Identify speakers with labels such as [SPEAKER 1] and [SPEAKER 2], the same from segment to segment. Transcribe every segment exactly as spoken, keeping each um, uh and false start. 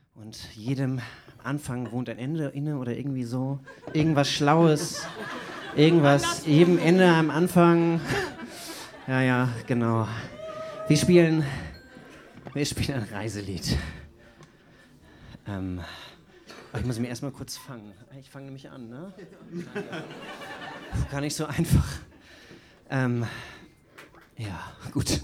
[SPEAKER 1] Und jedem Anfang wohnt ein Ende inne oder irgendwie so. Irgendwas Schlaues, irgendwas, jedem Ende am Anfang. Ja, ja, genau. Wir spielen, wir spielen ein Reiselied. Ähm, ich muss mich erstmal kurz fangen. Ich fange nämlich an, ne? Gar nicht so einfach. Ähm, ja, gut.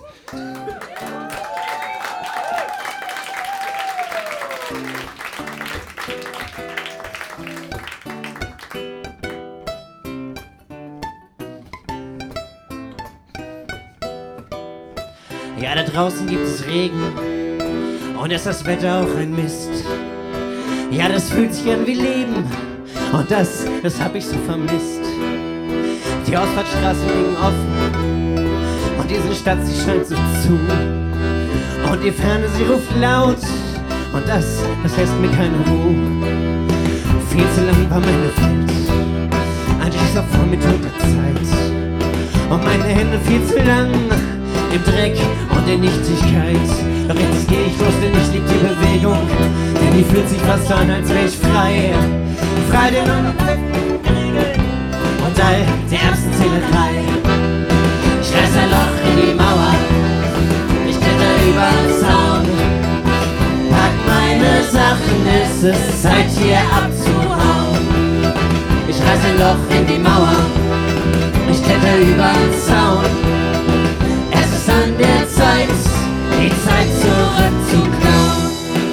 [SPEAKER 1] Ja, da draußen gibt es Regen und ist das Wetter auch ein Mist. Ja, das fühlt sich an wie Leben und das, das hab ich so vermisst. Die Ausfahrtsstraßen liegen offen und diese Stadt, sie scheint so zu. Und die Ferne, sie ruft laut und das, das lässt mir keine Ruhe. Viel zu lang war meine Welt ein Schießopfer mit toter Zeit. Und meine Hände viel zu lang im Dreck und in Nichtigkeit. Doch jetzt geh ich los, denn ich lieb die Bewegung, denn die fühlt sich fast an, als wär ich frei. Frei denn nur noch Regeln und all der Erbsenzählerei. Ich reiß ein Loch in die Mauer, ich kletter über den Zaun, pack meine Sachen, es ist Zeit hier abzuhauen. Ich reiß ein Loch in die Mauer, ich kletter über den Zaun. Es ist an der Zeit, die Zeit zurückzuklauen.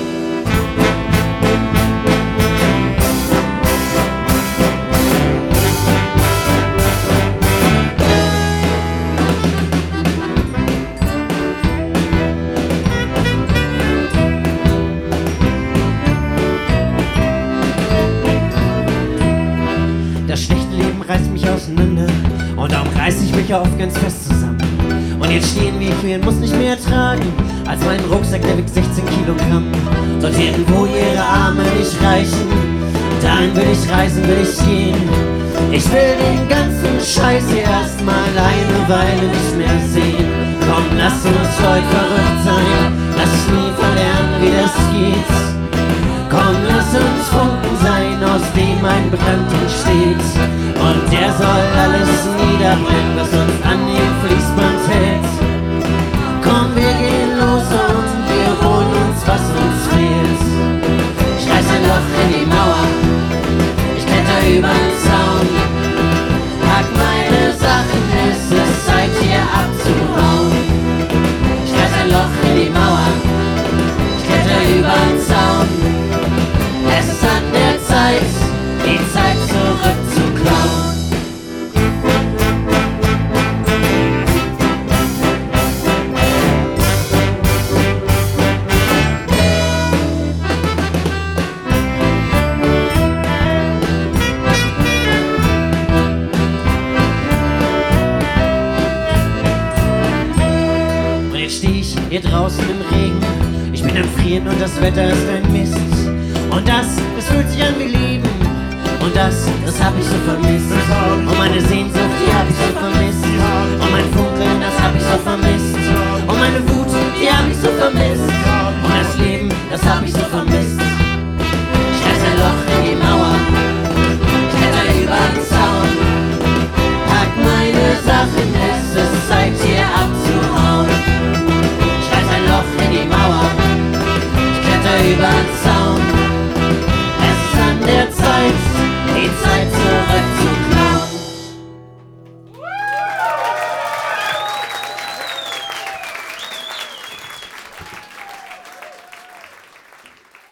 [SPEAKER 1] Das schlechte Leben reißt mich auseinander und darum reiß ich mich auf ganz fest zusammen. Und jetzt stehen wir hier und muss nicht mehr tragen als mein Rucksack, der wiegt sechzehn Kilogramm. Dorthin, wo ihre Arme nicht reichen, dahin will ich reisen, will ich gehen. Ich will den ganzen Scheiß hier erstmal eine Weile nicht mehr sehen. Komm, lass uns heute verrückt sein, lass uns nie verlernen, wie das geht. Komm, lass uns Funken sein, aus dem ein Brand entsteht. Und der soll alles niederbrennen, was uns an dem Fließband hält. Komm, wir gehen los und wir holen uns, was uns fehlt. Ich reiß ein Loch in die Mauer, ich kletter über den Zaun, pack meine Sachen, es ist Zeit hier abzuhauen. Ich reiß ein Loch in die Mauer, ich kletter über den Zaun. Es ist an der Zeit, die Zeit zurückzuklauen. Und jetzt steh ich hier draußen im Regen, ich bin am Frieren und das Wetter ist ein Mist. Und das, das fühlt sich an wie Leben. Und das, das hab ich so vermisst. Und meine Sehnsucht, die hab ich so vermisst. Und mein Funkeln, das hab ich so vermisst. Und meine Wut, die hab ich so vermisst. Und das Leben, das hab ich so vermisst. Ich reiß ein Loch in die Mauer, ich kletter über den Zaun, pack meine Sachen, es ist Zeit hier abzuhauen. Ich reiß ein Loch in die Mauer, ich kletter über den Zaun.